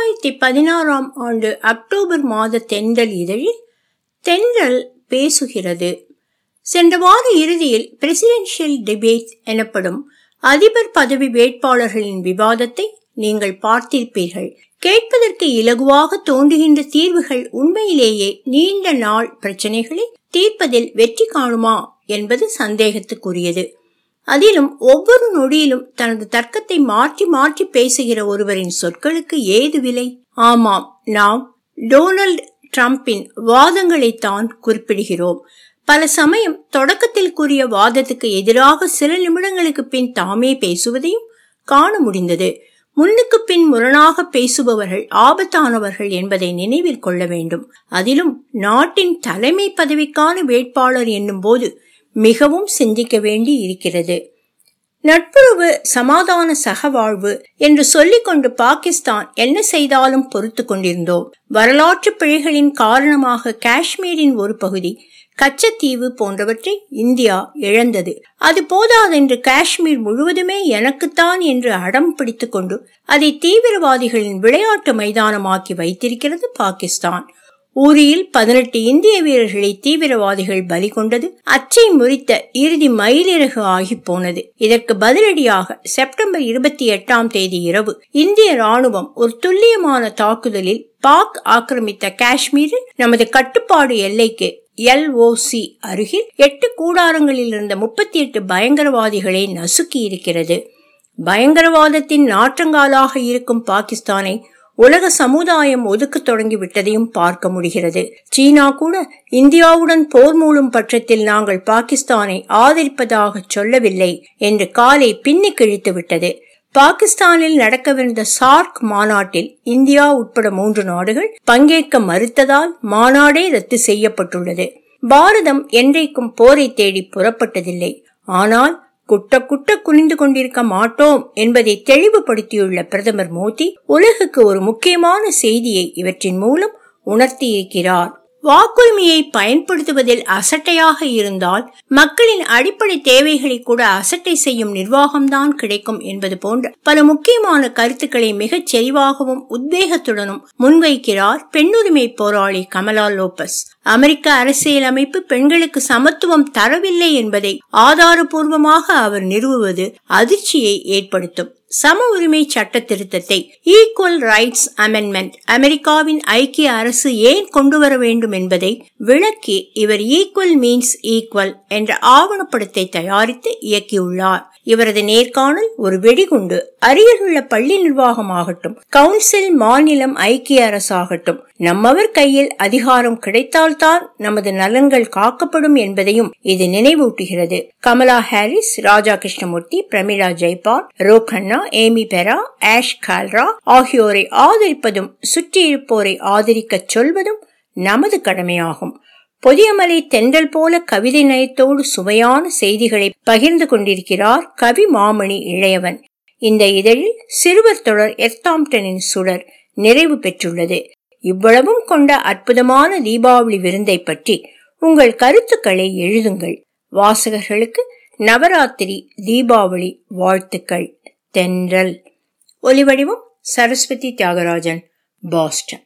2016ஆம் ஆண்டு அக்டோபர் மாத தென்றல் இதழில் தென்றல் பேசுகிறது. சென்ற வார இறுதியில் பிரசிடென்ஷியல் டிபேட் எனப்படும் அதிபர் பதவி வேட்பாளர்களின் விவாதத்தை நீங்கள் பார்த்திருப்பீர்கள். கேட்பதற்கு இலகுவாக தோன்றுகின்ற தீர்வுகள் உண்மையிலேயே நீண்ட நாள் பிரச்சனைகளை தீர்ப்பதில் வெற்றி காணுமா என்பது சந்தேகத்துக்குரியது. அதிலும் ஒவ்வொரு நொடியிலும் தனது தர்க்கத்தை மாற்றி மாற்றி பேசுகிற ஒருவரின் சொற்களுக்கு ஏது விலை? ஆமாம், நாம் டொனால்ட் ட்ரம்பின் வாதங்களைத்தான் குறிப்பிடுகிறோம். பல சமயம் தொடக்கத்தில் கூறிய வாதத்துக்கு எதிராக சில நிமிடங்களுக்கு பின் தாமே பேசுவதையும் காண முடிந்தது. முன்னுக்கு பின் முரணாக பேசுபவர்கள் ஆபத்தானவர்கள் என்பதை நினைவில் கொள்ள வேண்டும். அதிலும் நாட்டின் தலைமை பதவிக்கான வேட்பாளர் என்னும் போது மிகவும் சிந்திக்க வேண்டி இருக்கிறது. நட்புறவு, சமாதான சகவாழ்வு என்று சொல்லிக்கொண்டு பாகிஸ்தான் என்ன செய்தாலும் பொறுத்து கொண்டிருந்தோம். வரலாற்று பிழைகளின் காரணமாக காஷ்மீரின் ஒரு பகுதி, கச்சத்தீவு போன்றவற்றை இந்தியா இழந்தது. அது போதாதென்று காஷ்மீர் முழுவதுமே எனக்குத்தான் என்று அடம் பிடித்து கொண்டு அதை தீவிரவாதிகளின் விளையாட்டு மைதானமாக்கி வைத்திருக்கிறது பாகிஸ்தான். ஊரியில் 18 இந்திய வீரர்களை தீவிரவாதிகள் பலி கொண்டது அச்சை முறித்த இறுதி மயிலிறகு ஆகி போனது. இதற்கு பதிலடியாக செப்டம்பர் 28ஆம் தேதி இரவு இந்திய ராணுவம் ஒரு துல்லியமான தாக்குதலில் பாக் ஆக்கிரமித்த காஷ்மீரில் நமது கட்டுப்பாடு எல்லைக்கு LOC அருகில் 8 கூடாரங்களில் இருந்த 38 பயங்கரவாதிகளை நசுக்கி இருக்கிறது. பயங்கரவாதத்தின் நாற்றங்காலாக இருக்கும் பாகிஸ்தானை உலக சமுதாயம் ஒதுக்க தொடங்கி விட்டதையும் பார்க்க முடிகிறது. சீனா கூட இந்தியாவுடன் போர் மூலம் பட்சத்தில் நாங்கள் பாகிஸ்தானை ஆதரிப்பதாக சொல்லவில்லை என்று காலை பின்னி கிழித்து விட்டது. பாகிஸ்தானில் நடக்கவிருந்த சார்க் மாநாட்டில் இந்தியா உட்பட 3 நாடுகள் பங்கேற்க மறுத்ததால் மாநாடே ரத்து செய்யப்பட்டுள்ளது. பாரதம் என்றைக்கும் போரை தேடி புறப்பட்டதில்லை. ஆனால் குட்ட குட்ட குனிந்து கொண்டிருக்க மாட்டோம் என்பதை தெளிவுபடுத்தியுள்ள பிரதமர் மோடி உலகுக்கு ஒரு முக்கியமான செய்தியை இவற்றின் மூலம் உணர்த்தி இருக்கிறார். வாக்குரிமையை பயன்படுத்துவதில் அசட்டையாக இருந்தால் மக்களின் அடிப்படை தேவைகளை கூட அசட்டை செய்யும் நிர்வாகம்தான் கிடைக்கும் என்பது போன்ற பல முக்கியமான கருத்துக்களை மிகச் செறிவாகவும் உத்வேகத்துடனும் முன்வைக்கிறார் பெண்ணுரிமை போராளி கமலா லோபஸ். அமெரிக்க அரசியல் அமைப்பு பெண்களுக்கு சமத்துவம் தரவில்லை என்பதை ஆதாரபூர்வமாக அவர் நிறுவுவது அதிர்ச்சியை ஏற்படுத்தும். சம உரிமை சட்ட திருத்தத்தை, ஈக்குவல் ரைட்ஸ் அமெண்ட்மெண்ட், அமெரிக்காவின் ஐக்கிய அரசு ஏன் கொண்டு வர வேண்டும் என்பதை விளக்கி இவர் ஈக்குவல் மீன்ஸ் ஈக்குவல் என்ற ஆவணப்படத்தை தயாரித்து இயக்கியுள்ளார். இவரது நேர்காணல் ஒரு வெடிகுண்டு. அருகிலுள்ள பள்ளி நிர்வாகமாகட்டும், கவுன்சில், மாநிலம், ஐக்கிய அரசாகட்டும், நம்மவர் கையில் அதிகாரம் கிடைத்தால்தான் நமது நலன்கள் காக்கப்படும் என்பதையும் இது நினைவூட்டுகிறது. கமலா ஹாரிஸ், ராஜா கிருஷ்ணமூர்த்தி, பிரமிளா ஜெய்பால், ரோகண்ணா, ஏமி பெரா, ஆஷ் கால்ரா ஆகியோரை ஆதரிப்பதும் சுற்றியிருப்போரை ஆதரிக்க சொல்வதும் நமது கடமையாகும். பொதியமலை தென்றல் போல கவிதை நயத்தோடு சுவையான செய்திகளை பகிர்ந்து கொண்டிருக்கிறார் கவி மாமணி இளையவன். இந்த இதழில் சிறுவர் தொடர் எர்த்தாம்டனின் சுடர் நிறைவு பெற்றுள்ளது. இவ்வளவும் கொண்ட அற்புதமான தீபாவளி விருந்தை பற்றி உங்கள் கருத்துக்களை எழுதுங்கள். வாசகர்களுக்கு நவராத்திரி, தீபாவளி வாழ்த்துக்கள். தென்றல். ஒலிவடிவம் சரஸ்வதி தியாகராஜன், பாஸ்டன்.